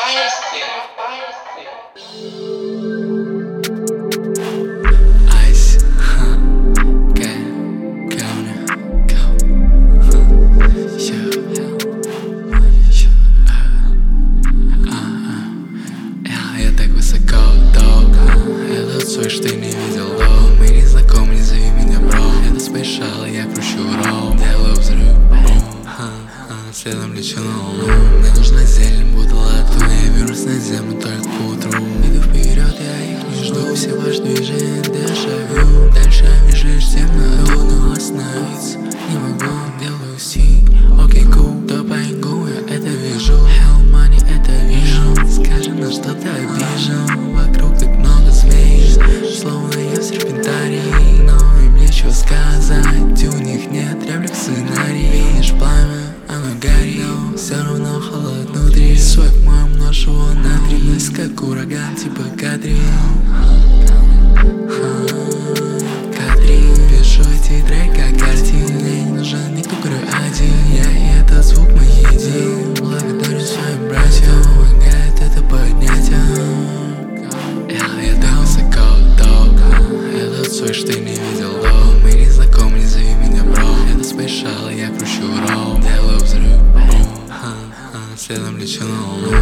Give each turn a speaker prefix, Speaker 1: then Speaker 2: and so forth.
Speaker 1: Ice, я так высоко, док. Это свой, что ты не видел, док. Мы не знакомы, не зови меня, бро. Это спешал, я кручу ролл. Делаю взрыв, следом лечу на луну. Мне нужна зелень, будто латунь. Я вернусь на землю только к утру. Иду вперед, я их не жду. Все ваши движения дежавю. Дальше бежишь темно, но остановиться не могу. Делаю си, окей, кул. То пойгу, я это вижу. Hell money, это вижу. Скажи, на что ты обижен. Вокруг так много змей, словно я в серпентарии. Но им нечего сказать, у них нет реплик сценарий. Видишь пламя, оно горит, но все равно холод внутри. Свой мой умножь его на 3. Близко как ураган, типа Катрин. Катрин, пишу эти треки как картин. Мне не нужен никто, кроме один. Я и этот звук мы един. Благодарю своим братьям, помогает это поднять. Я так высоко, док. Этот свой, что ты не видел, док. Мы не знакомы, не зови меня, бро. Это спешал, я кручу ролл. Делаю взрыв, следом лечу на луну.